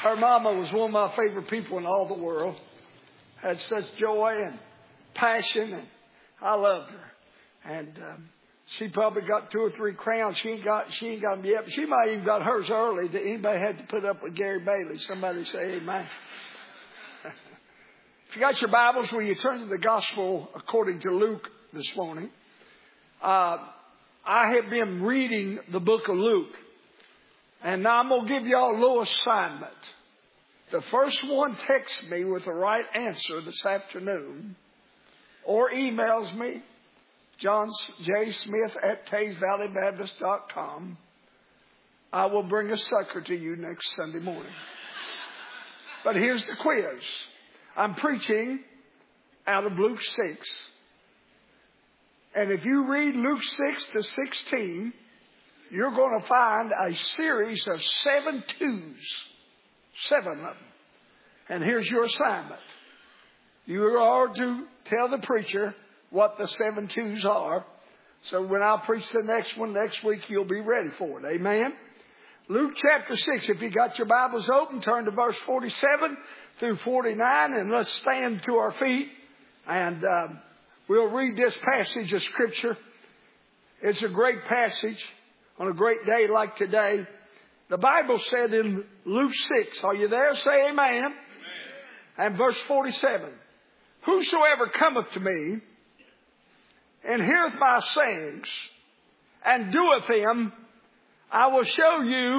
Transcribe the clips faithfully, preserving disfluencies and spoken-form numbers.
Her mama was one of my favorite people in all the world. Had such joy and passion, and I loved her. And um, she probably got two or three crowns. She ain't got she ain't got them yet, but she might even got hers early. That anybody had to put up with Gary Bailey. Somebody say amen. If you got your Bibles, will you turn to the Gospel according to Luke this morning? Uh, I have been reading the book of Luke. And now I'm going to give you all a little assignment. The first one texts me with the right answer this afternoon or emails me, John J. Smith at Taze Valley Baptist dot com. I will bring a sucker to you next Sunday morning. But here's the quiz. I'm preaching out of Luke six. And if you read Luke six to sixteen, you're going to find a series of seven twos. Seven of them. And here's your assignment. You are to tell the preacher what the seven twos are. So when I preach the next one next week, you'll be ready for it. Amen? Luke chapter six. If you got your Bibles open, turn to verse forty-seven through forty-nine. And let's stand to our feet. And uh, we'll read this passage of Scripture. It's a great passage. On a great day like today, the Bible said in Luke six, are you there? Say amen. Amen. And verse forty-seven, whosoever cometh to me and heareth my sayings and doeth them, I will show you,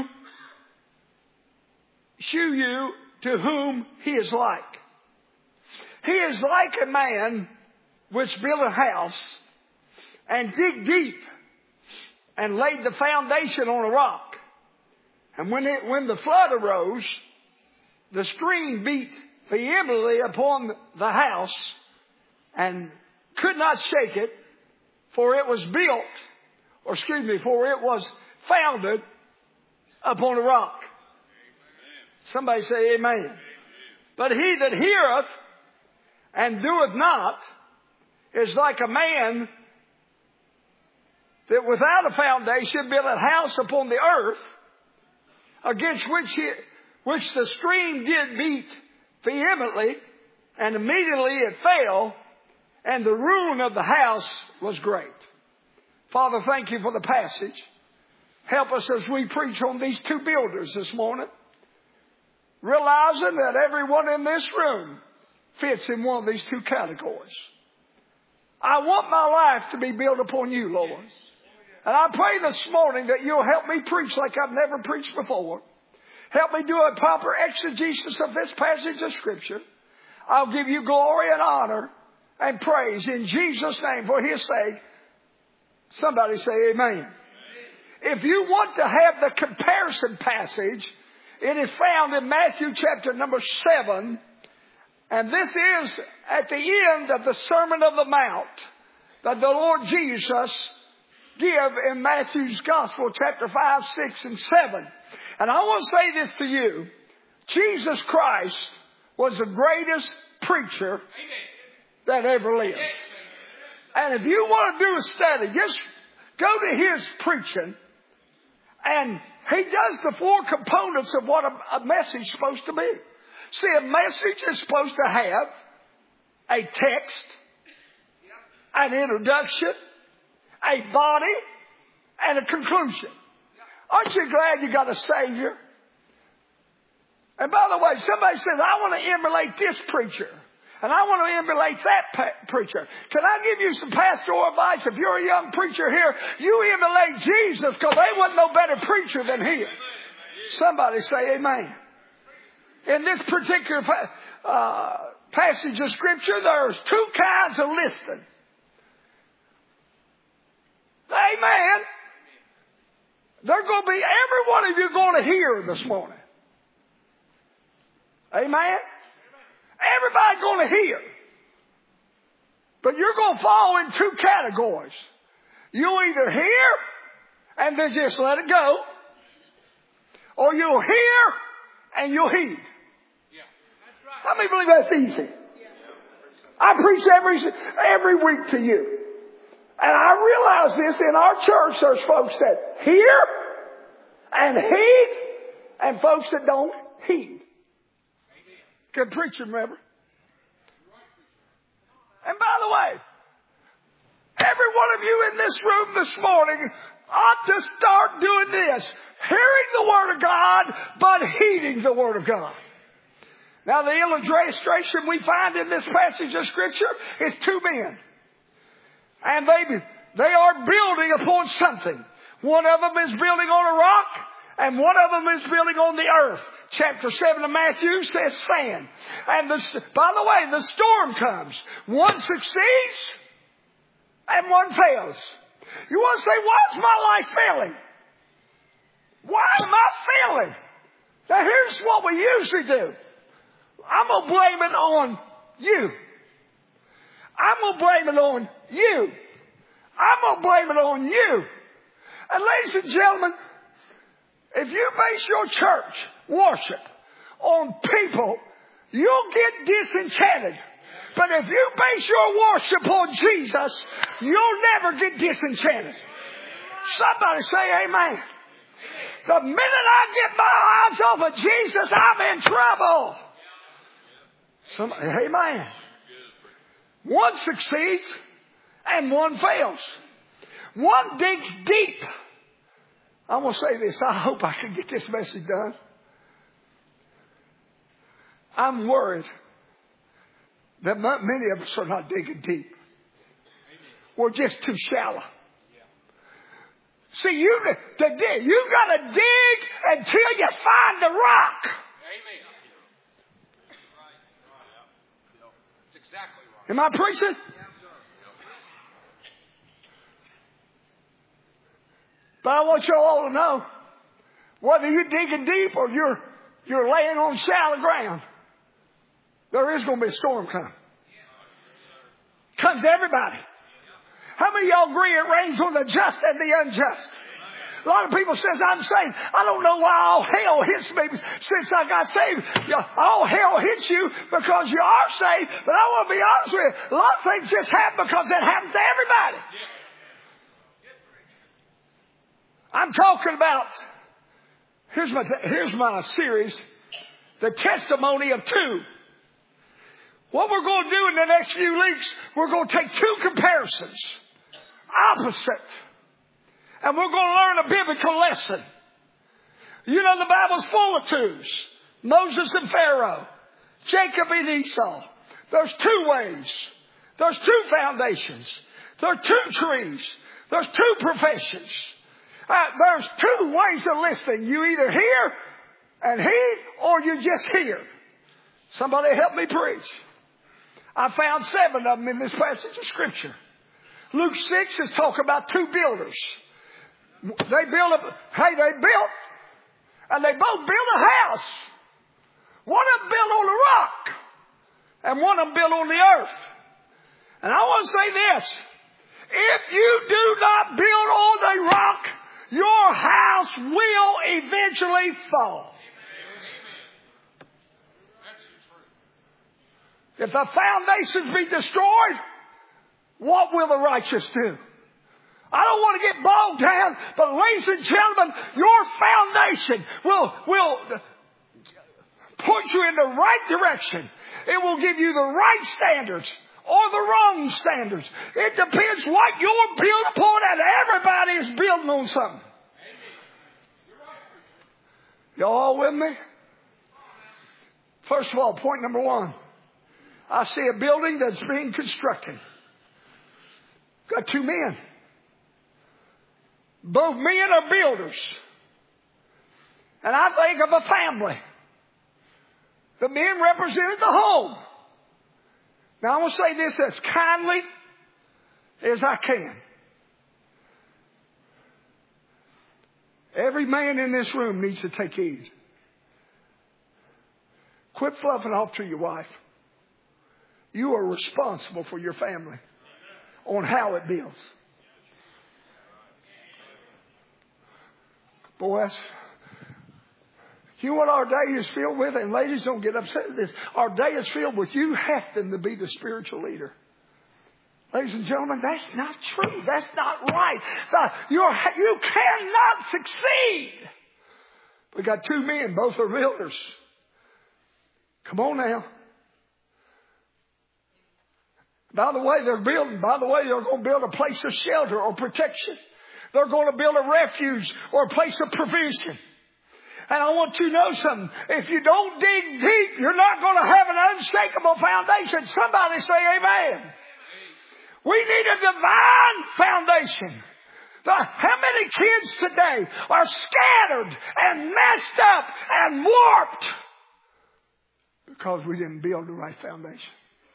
shew you to whom he is like. He is like a man which built a house and dig deep and laid the foundation on a rock. And when it, when the flood arose, the stream beat vehemently upon the house and could not shake it, for it was built, or excuse me, for it was founded upon a rock. Somebody say amen. Amen. But he that heareth and doeth not is like a man that without a foundation built a house upon the earth, against which he, which the stream did beat vehemently, and immediately it fell, and the ruin of the house was great. Father, thank you for the passage. Help us as we preach on these two builders this morning, realizing that everyone in this room fits in one of these two categories. I want my life to be built upon you, Lord. And I pray this morning that you'll help me preach like I've never preached before. Help me do a proper exegesis of this passage of Scripture. I'll give you glory and honor and praise in Jesus' name for His sake. Somebody say amen. Amen. If you want to have the comparison passage, it is found in Matthew chapter number seven. And this is at the end of the Sermon on the Mount that the Lord Jesus give in Matthew's Gospel, chapter five, six, and seven. And I want to say this to you. Jesus Christ was the greatest preacher that ever lived. And if you want to do a study, just go to his preaching. And he does the four components of what a, a message is supposed to be. See, a message is supposed to have a text, an introduction, a body, and a conclusion. Aren't you glad you got a Savior? And by the way, somebody says, I want to emulate this preacher. And I want to emulate that pa- preacher. Can I give you some pastoral advice? If you're a young preacher here, you emulate Jesus, because they wasn't no better preacher than he. Somebody say amen. In this particular uh, passage of Scripture, there's two kinds of listening. Amen. They're going to be, every one of you going to hear this morning. Amen. Everybody going to hear. But you're going to fall in two categories. You'll either hear and then just let it go, or you'll hear and you'll heed. How many believe that's easy? I preach every every week to you. And I realize this, in our church there's folks that hear and heed and folks that don't heed. Good preaching, Reverend. And by the way, every one of you in this room this morning ought to start doing this. Hearing the Word of God, but heeding the Word of God. Now the illustration we find in this passage of Scripture is two men. And they, they are building upon something. One of them is building on a rock, and one of them is building on the earth. Chapter seven of Matthew says sand. And the, by the way, the storm comes. One succeeds, and one fails. You want to say, why is my life failing? Why am I failing? Now here's what we usually do. I'm going to blame it on you. I'm going to blame it on you. I'm going to blame it on you. And ladies and gentlemen, if you base your church worship on people, you'll get disenchanted. But if you base your worship on Jesus, you'll never get disenchanted. Somebody say amen. The minute I get my eyes off of Jesus, I'm in trouble. Somebody, amen. One succeeds and one fails. One digs deep. I want to say this. I hope I can get this message done. I'm worried that many of us are not digging deep. We're just too shallow. See, you to dig, you got to dig until you find the rock. Amen. That's exactly right. Am I preaching? But I want you all to know, whether you're digging deep or you're you're laying on shallow ground, there is going to be a storm coming. Comes to everybody. How many of y'all agree it rains on the just and the unjust? A lot of people says, I'm saved. I don't know why all hell hits me since I got saved. All hell hits you because you are saved. But I want to be honest with you. A lot of things just happen because it happens to everybody. I'm talking about, here's my, here's my series, The Testimony of Two. What we're going to do in the next few weeks, we're going to take two comparisons, opposite, and we're going to learn a biblical lesson. You know the Bible's full of twos. Moses and Pharaoh, Jacob and Esau. There's two ways. There's two foundations. There's two trees. There's two professions. Uh, there's two ways of listening. You either hear and heed, or you just hear. Somebody help me preach. I found seven of them in this passage of Scripture. Luke six is talking about two builders. They built a, hey, they built, and they both built a house. One of them built on the rock, and one of them built on the earth. And I want to say this. If you do not build on the rock, your house will eventually fall. If the foundations be destroyed, what will the righteous do? I don't want to get bogged down, but ladies and gentlemen, your foundation will, will point you in the right direction. It will give you the right standards or the wrong standards. It depends what you're built upon, and everybody is building on something. Y'all with me? First of all, point number one. I see a building that's being constructed. Got two men. Both men are builders. And I think of a family. The men represented the home. Now I want to say this as kindly as I can. Every man in this room needs to take heed. Quit fluffing off to your wife. You are responsible for your family on how it builds. Boys, you know what our day is filled with? And ladies, don't get upset at this. Our day is filled with you having to be the spiritual leader. Ladies and gentlemen, that's not true. That's not right. You're, you cannot succeed. We got two men, both are builders. Come on now. By the way, they're building, by the way, they're going to build a place of shelter or protection. They're going to build a refuge or a place of provision. And I want you to know something. If you don't dig deep, you're not going to have an unshakable foundation. Somebody say amen. We need a divine foundation. How many kids today are scattered and messed up and warped because we didn't build the right foundation?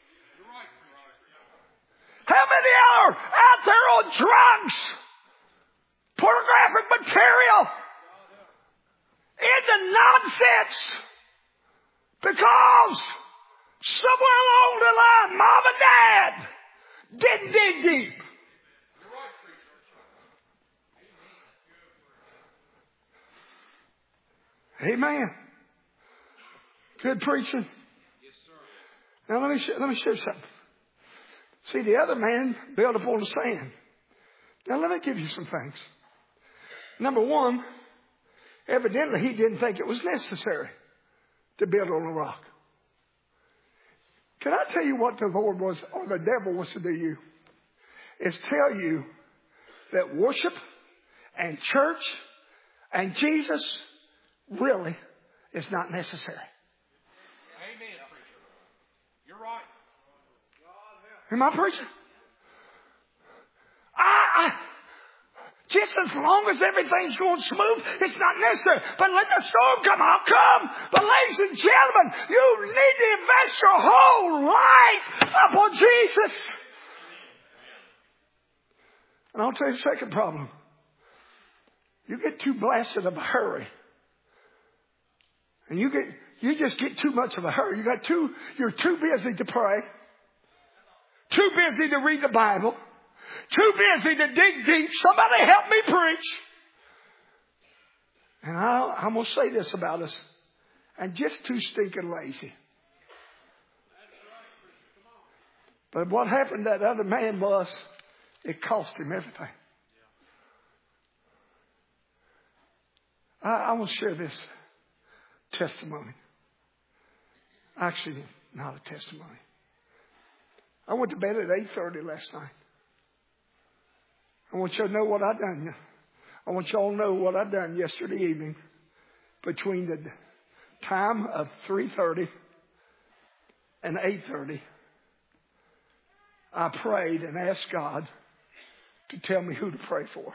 How many are out there on drugs, pornographic material, into nonsense because somewhere along the line, mom and dad didn't dig deep. Amen. Good preaching. Yes, sir. Now let me sh- let me show you something. See, the other man built upon the sand. Now let me give you some things. Number one, evidently he didn't think it was necessary to build on a rock. Can I tell you what the Lord was, or the devil wants to do you? Is tell you that worship and church and Jesus really is not necessary. Amen, preacher. You're right. Am I preaching? I, I, just as long as everything's going smooth, it's not necessary. But let the storm come, I'll come. But ladies and gentlemen, you need to invest your whole life upon Jesus. And I'll tell you the second problem. You get too blasted of a hurry. And you get you just get too much of a hurry. You got too you're too busy to pray. Too busy to read the Bible. Too busy to dig deep. Somebody help me preach. And I, I'm going to say this about us. And just too stinking lazy. But what happened to that other man was, it cost him everything. I, I want to share this testimony. Actually, not a testimony. I went to bed at eight thirty last night. I want you to know what I done. I want you all to know what I done yesterday evening between the time of three thirty and eight thirty. I prayed and asked God to tell me who to pray for.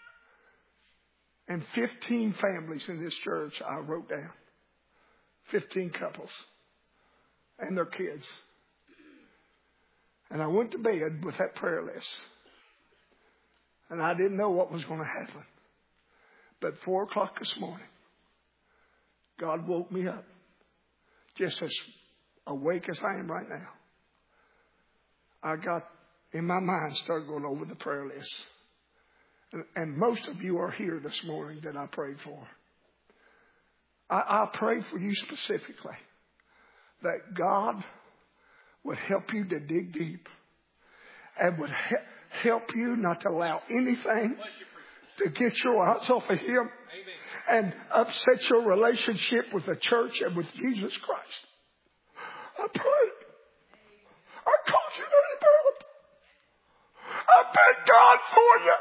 And fifteen families in this church I wrote down. fifteen couples and their kids. And I went to bed with that prayer list. And I didn't know what was going to happen. But four o'clock this morning, God woke me up. Just as awake as I am right now. I got, in my mind, started going over the prayer list. And, and most of you are here this morning that I prayed for. I, I prayed for you specifically. That God would help you to dig deep. And would he- help you not to allow anything to get your eyes off of Him. And upset your relationship with the church and with Jesus Christ. I prayed. I called you to help. I thank God for you.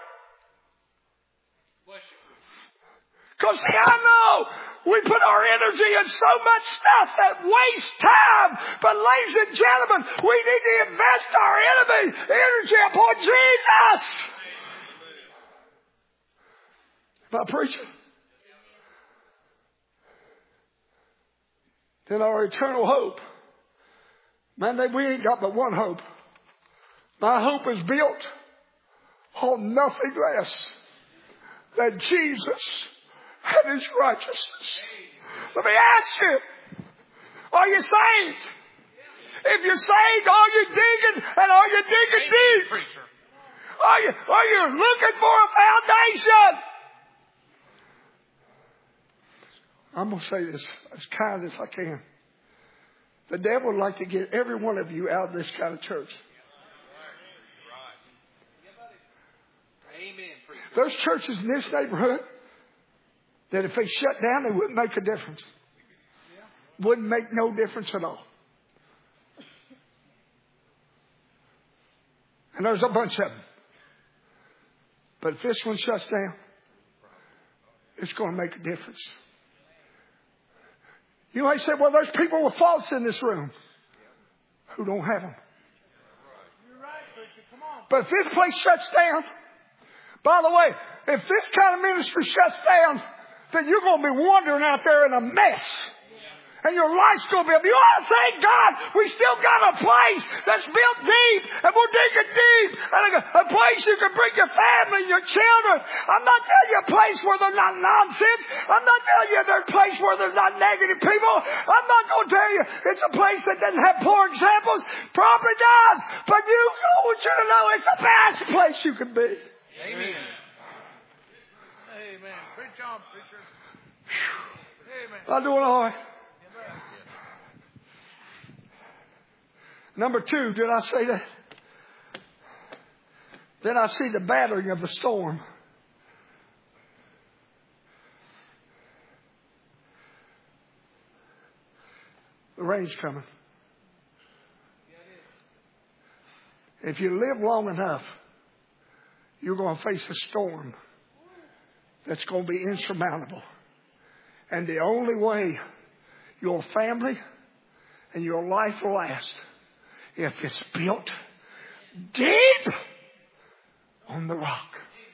Because see, I know we put our energy in so much stuff that wastes time. But ladies and gentlemen, we need to invest our enemy, energy upon Jesus. Am I preaching? Then our eternal hope. Man, we ain't got but one hope. My hope is built on nothing less than Jesus and His righteousness. Let me ask you, are you saved? If you're saved, are you digging, and are you digging deep? Are you, are you looking for a foundation? I'm going to say this as kind as I can. The devil would like to get every one of you out of this kind of church. Amen. There's churches in this neighborhood that if they shut down, they wouldn't make a difference. wouldn't make no difference at all. And there's a bunch of them. But if this one shuts down, it's going to make a difference. You might say, well, there's people with faults in this room who don't have them. But if this place shuts down, by the way, if this kind of ministry shuts down, then you're going to be wandering out there in a mess. And your life's going to be, you ought to thank God we still got a place that's built deep and we're digging deep and a, a place you can bring your family and your children. I'm not telling you a place where there's not nonsense. I'm not telling you there's a place where there's not negative people. I'm not going to tell you it's a place that doesn't have poor examples. Probably does. But you, I want you to know it's the best place you can be. Amen. Amen. Preach on, preacher. Amen. I'm doing all right. Number two, did I say that? Then I see the battering of the storm. The rain's coming. If you live long enough, you're going to face a storm that's going to be insurmountable. And the only way your family and your life will last, if it's built deep on the rock.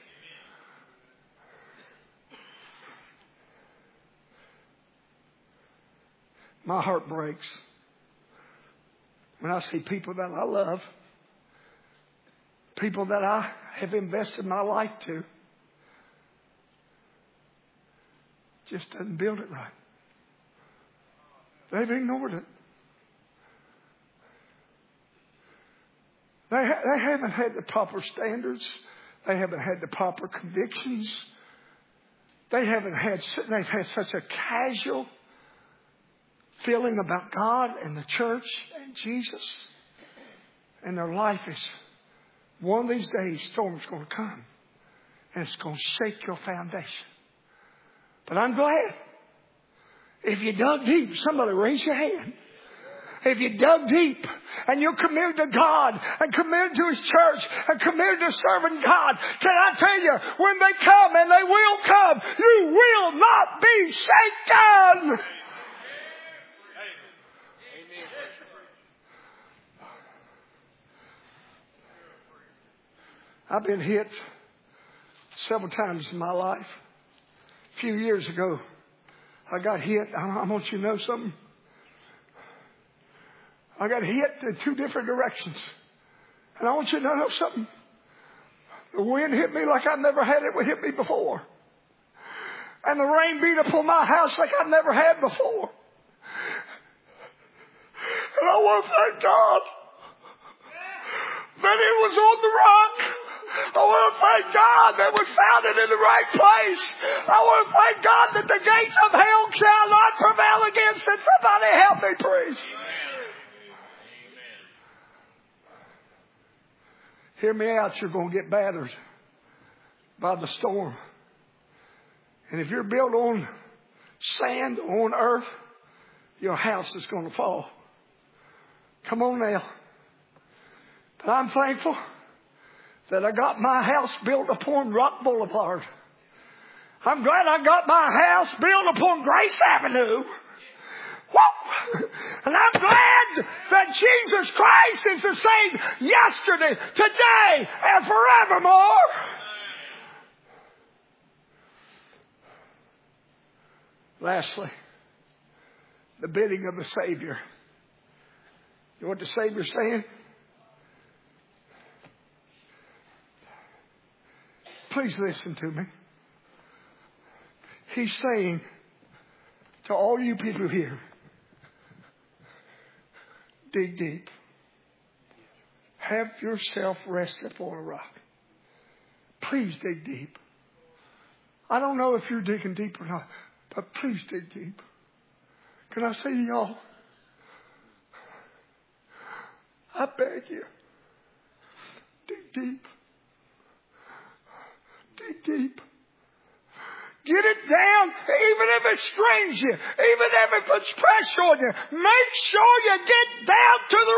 My heart breaks when I see people that I love, people that I have invested my life to, just doesn't build it right. They've ignored it. They, ha- they haven't had the proper standards. They haven't had the proper convictions. They haven't had, they've had such a casual feeling about God and the church and Jesus. And their life is, one of these days, storm's going to come. And it's going to shake your foundation. But I'm glad. If you dug deep, somebody raise your hand. If you dug deep and you're committed to God and committed to His church and committed to serving God, can I tell you, when they come, and they will come, you will not be shaken. I've been hit several times in my life. A few years ago, I got hit. I want you to know something. I got hit in two different directions. And I want you to know something. The wind hit me like I've never had it hit me before. And the rain beat upon my house like I've never had before. And I want to thank God that it was on the rock. I want to thank God that it was founded in the right place. I want to thank God that the gates of hell shall not prevail against it. Somebody help me, please. Hear me out. You're going to get battered by the storm. And if you're built on sand, on earth, your house is going to fall. Come on now. But I'm thankful that I got my house built upon Rock Boulevard. I'm glad I got my house built upon Grace Avenue. Whoa! And I'm glad that Jesus Christ is the same yesterday, today, and forevermore. Lastly, the bidding of the Savior. You know what the Savior's saying? Please listen to me. He's saying to all you people here, dig deep. Have yourself rested upon a rock. Please dig deep. I don't know if you're digging deep or not, but please dig deep. Can I say to y'all, I beg you, dig deep. Dig deep. Get it down, even if it strains you, even if it puts pressure on you. Make sure you get down to the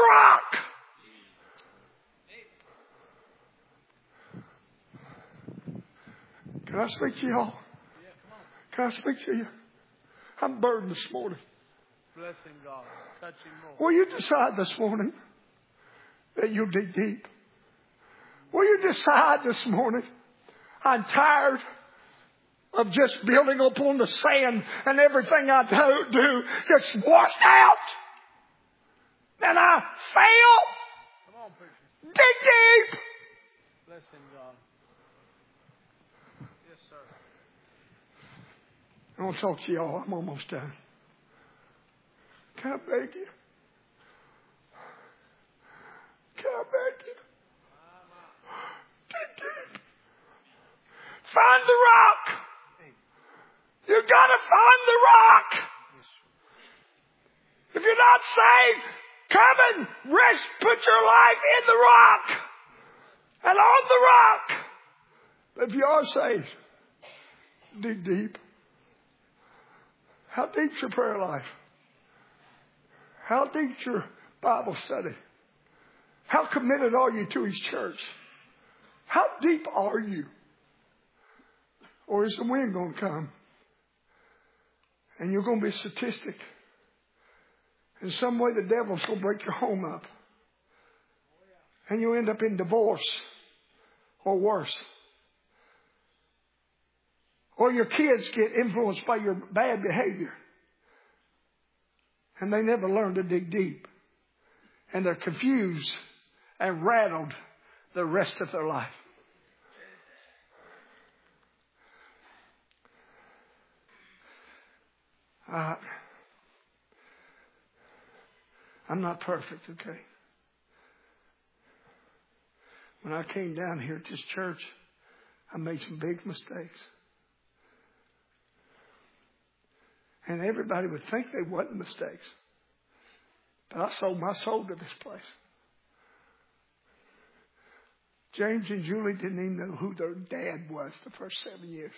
rock. Can I speak to y'all? Can I speak to you? I'm burdened this morning. Blessing God. Touching more. Will you decide this morning that you'll dig deep? Will you decide this morning, I'm tired of just building up on the sand and everything I do, do gets washed out. And I fail. Come on, preacher. Dig deep. Blessing God. Yes, sir. I want to talk to y'all. I'm almost done. Can I beg you? Can I beg you? Dig deep. Find the rock. You gotta find the rock. If you're not saved, come and rest, put your life in the rock and on the rock. But if you are saved, dig deep. How deep's your prayer life? How deep's your Bible study? How committed are you to His church? How deep are you? Or is the wind going to come? And you're going to be a statistic. In some way, the devil's going to break your home up. And you'll end up in divorce. Or worse. Or your kids get influenced by your bad behavior. And they never learn to dig deep. And they're confused and rattled the rest of their life. Uh, I'm not perfect, okay? When I came down here at this church, I made some big mistakes. And everybody would think they wasn't mistakes. But I sold my soul to this place. James and Julie didn't even know who their dad was the first seven years.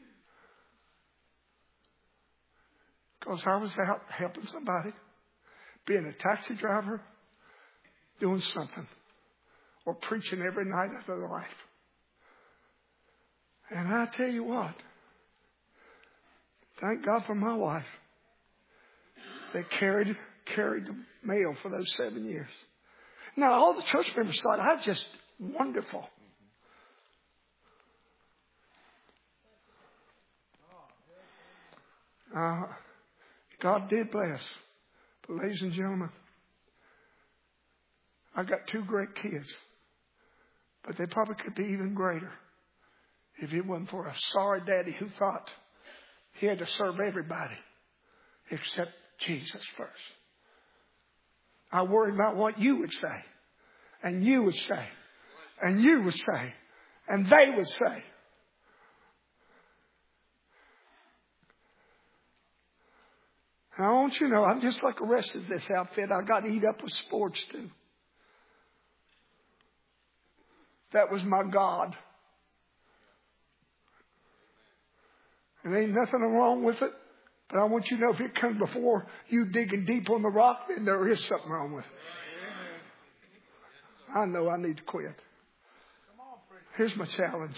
Because I was out helping somebody, being a taxi driver, doing something, or preaching every night of their life. And I tell you what, thank God for my wife that carried carried the mail for those seven years. Now, all the church members thought I was just wonderful. Uh, God did bless. But ladies and gentlemen, I got two great kids. But they probably could be even greater if it wasn't for a sorry daddy who thought he had to serve everybody except Jesus first. I worried about what you would say. And you would say. And you would say. And they would say. And I want you to know, I'm just like the rest of this outfit. I got to eat up with sports too. That was my God. And ain't nothing wrong with it. But I want you to know if it comes before you digging deep on the rock, then there is something wrong with it. I know I need to quit. Here's my challenge.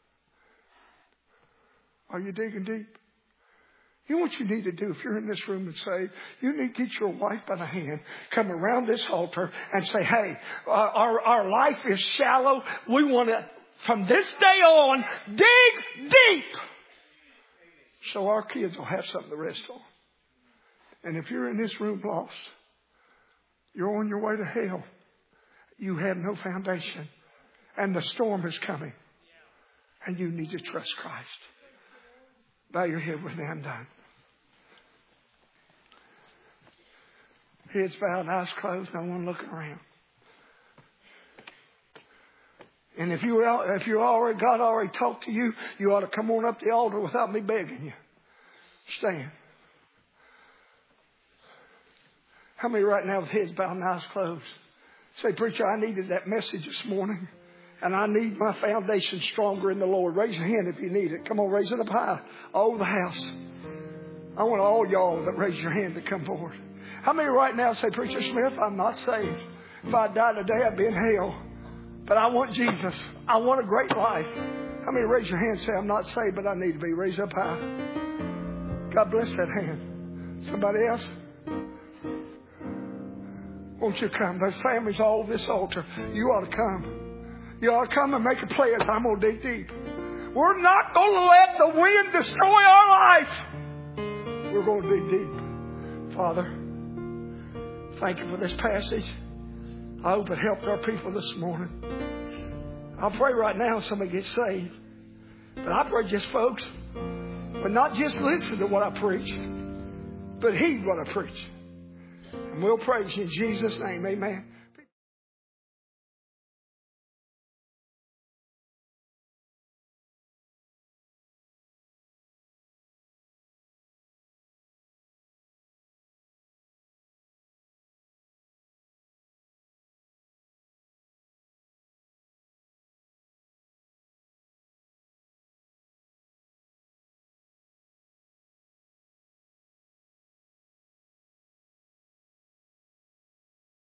Are you digging deep? You know what you need to do if you're in this room and say, you need to get your wife by the hand, come around this altar and say, hey, uh, our, our life is shallow. We want to, from this day on, dig deep. So our kids will have something to rest on. And if you're in this room lost, you're on your way to hell. You have no foundation. And the storm is coming. And you need to trust Christ. Bow your head with me. I'm done. Heads bowed, eyes closed, no one looking around. And if you if you already God already talked to you, you ought to come on up the altar without me begging you. Stand. How many right now with heads bowed and eyes closed say, preacher, I needed that message this morning, And I need my foundation stronger in the Lord. Raise your hand if you need it. Come on, raise it up high. All over the house. I want all y'all that raise your hand to come forward. How many right now say, Preacher Smith, I'm not saved. If I die today, I'd be in hell. But I want Jesus. I want a great life. How many raise your hand and say, I'm not saved, but I need to be? Raise up high. God bless that hand. Somebody else? Won't you come? There's families all over this altar. You ought to come. You ought to come and make a pledge. I'm going to dig deep. We're not going to let the wind destroy our life. We're going to dig deep. Father, thank you for this passage. I hope it helped our people this morning. I pray right now somebody gets saved. But I pray just folks, but not just listen to what I preach, but heed what I preach. And we'll praise you in Jesus' name. Amen.